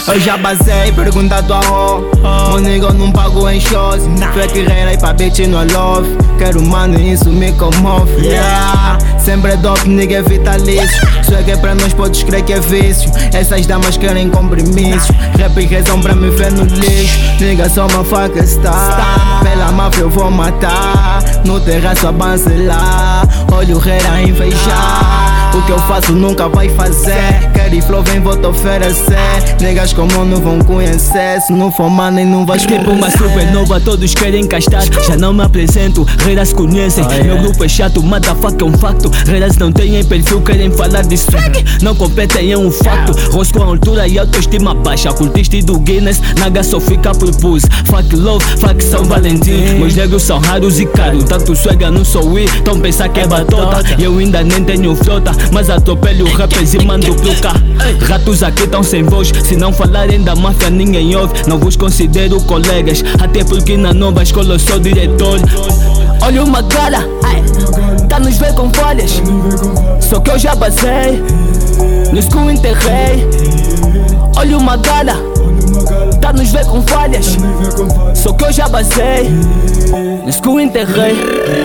Eu já basei, pergunta tua ho. O nigga não pago em shows. Fui que rei pra bitch no love. Quero mano e isso me comove. Yeah, sempre é dope, nigga é vitalício. Swag é pra nós, podes crer que é vício. Essas damas querem compromissos. Rap e razão pra me ver no lixo. Nigga só uma faca está. Pela máfia eu vou matar. No terraço a bancelar. Olha o rei a invejar. O que eu faço nunca vai fazer. Quer flow, vem, vou te oferecer. Niggas como eu não vão conhecer. Se não for mano e não vais tipo uma supernova, todos querem castar. Já não me apresento, reiras conhecem. Meu grupo é chato, motherfucker é um facto. Reiras não têm perfil, querem falar de swag. Não competem, é um facto. Rosto com altura e autoestima baixa. Cultista do Guinness, naga só fica por pus. Fuck love, fuck São Valentim. Meus negros são raros e caros. Tanto swag não sou eu, então pensar que é batota. E eu ainda nem tenho frota, mas atropelho rappers e mando pro cá. Ratos aqui tão sem voz. Se não falarem da máfia ninguém ouve. Não vos considero colegas, até porque na nova escola eu sou diretor. Olha uma cara, tá nos ver com falhas. Só que eu já basei, no school enterrei. Olha uma cara, tá nos ver com falhas. Só que eu já basei, no school enterrei.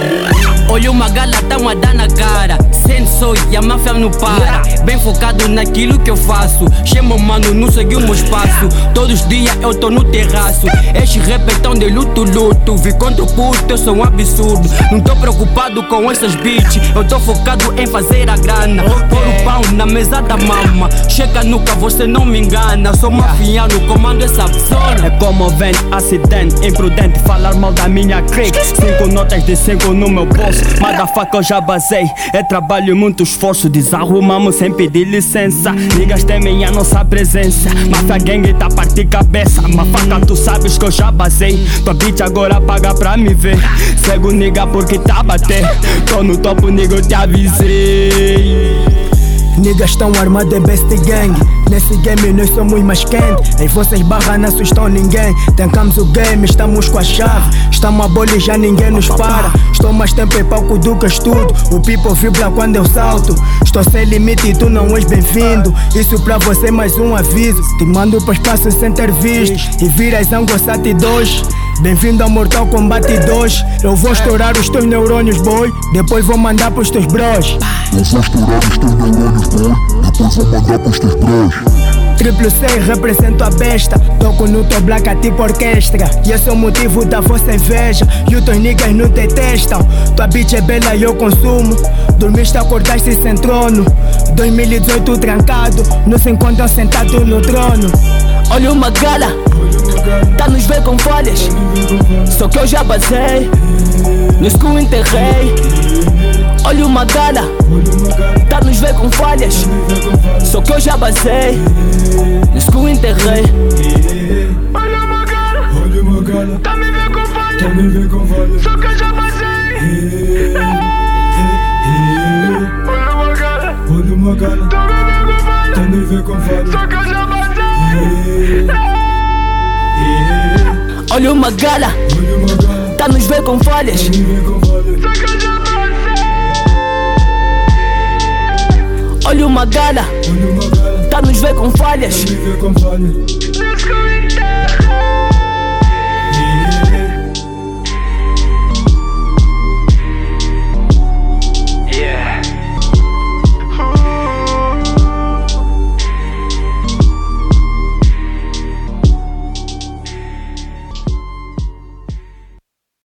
Olha uma gala tão a dar na cara. Sensor e a máfia não para. Bem focado naquilo que eu faço. Chama mano, não seguiu o meu espaço. Todos os dias eu tô no terraço. Estes rappers tão de luto. Vi contra o puto, eu sou um absurdo. Não tô preocupado com essas bitches. Eu tô focado em fazer a grana. Pôr o pão na mesa da mama. Chega nunca, você não me engana. Sou mafiano, comando essa zona. É como vem acidente, imprudente falar mal da minha clique. 5 notas de 5 no meu bolso. Motherfucker eu já basei, é trabalho e muito esforço. Desarrumamos sem pedir licença. Niggas temem a nossa presença. Mafia gang tá partir cabeça. Mafaca tu sabes que eu já basei. Tua bitch agora paga pra me ver. Cego nigga porque tá a bater. Tô no topo nigga eu te avisei. Niggas tão armados é best gang. Nesse game nós somos mais quentes. Aí vocês barra não assustam ninguém. Tancamos o game, estamos com a chave. Estamos a bola e já ninguém nos para. Estou mais tempo em palco do que estudo. O people vibra quando eu salto. Estou sem limite e tu não és bem-vindo. Isso pra você mais um aviso. Te mando pro espaço sem ter visto. E viras Angosat 2. Bem-vindo ao Mortal Kombat 2. Eu vou estourar os teus neurônios, boy. Depois vou mandar pros teus bros. Eu vou estourar os teus neurônios, boy. Depois vou mandar pros teus bros. Triple C, represento a besta. Toco no teu black tipo orquestra. E esse é o motivo da vossa inveja. E os teus niggas não te testam. Tua bitch é bela e eu consumo. Dormiste, acordaste sem trono. 2018 trancado. Não se encontram sentado no trono. Olha uma gala, tá nos ver com falhas. Só que eu já basei, no school enterrei. Olha uma gala, tá nos ver com falhas. Só que eu já basei, no school enterrei. Olha uma gala, tá me ver com falhas. Só que eu já basei. Olha uma gala, tá me ver com falhas. Só que eu já basei. Olha uma gala, tá nos ver com falhas. Olha uma gala, tá nos ver com falhas.